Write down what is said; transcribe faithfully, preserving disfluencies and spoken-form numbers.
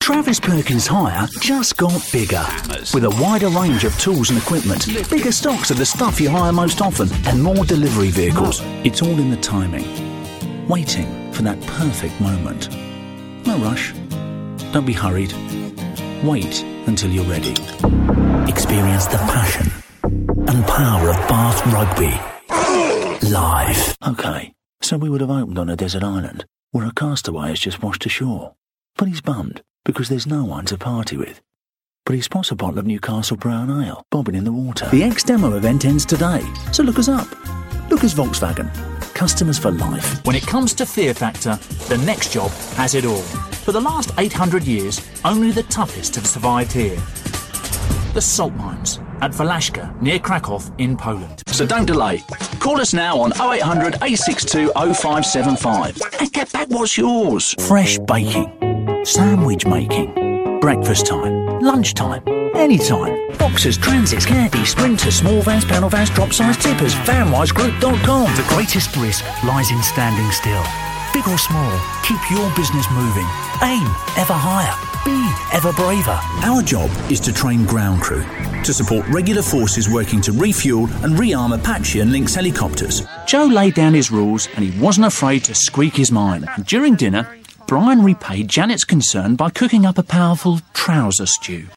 Travis Perkins Hire just got bigger. With a wider range of tools and equipment, bigger stocks of the stuff you hire most often, and more delivery vehicles. It's all in the timing. Waiting for that perfect moment. No rush. Don't be hurried. Wait until you're ready. Experience the passion and power of Bath Rugby. Live. OK, so we would have opened on a desert island where a castaway has just washed ashore. But he's bummed because there's no one to party with. But he spots a bottle of Newcastle Brown Ale bobbing in the water. The X-Demo event ends today, so look us up. Look us Volkswagen. Customers for life. When it comes to fear factor, the next job has it all. For the last eight hundred years, only the toughest have survived here. The salt mines at Walashka, near Krakow in Poland. So don't delay. Call us now on oh eight hundred, eight six two, oh five seven five and get back what's yours. Fresh baking, sandwich making, breakfast time, lunchtime, anytime. Boxers, transits, caddies, sprinters, small vans, panel vans, drop size tippers, vanwise group dot com. The greatest risk lies in standing still. Big or small, keep your business moving. Aim ever higher. Be ever braver. Our job is to train ground crew to support regular forces working to refuel and rearm Apache and Lynx helicopters. Joe laid down his rules and he wasn't afraid to squeak his mind. And during dinner, Brian repaid Janet's concern by cooking up a powerful trouser stew.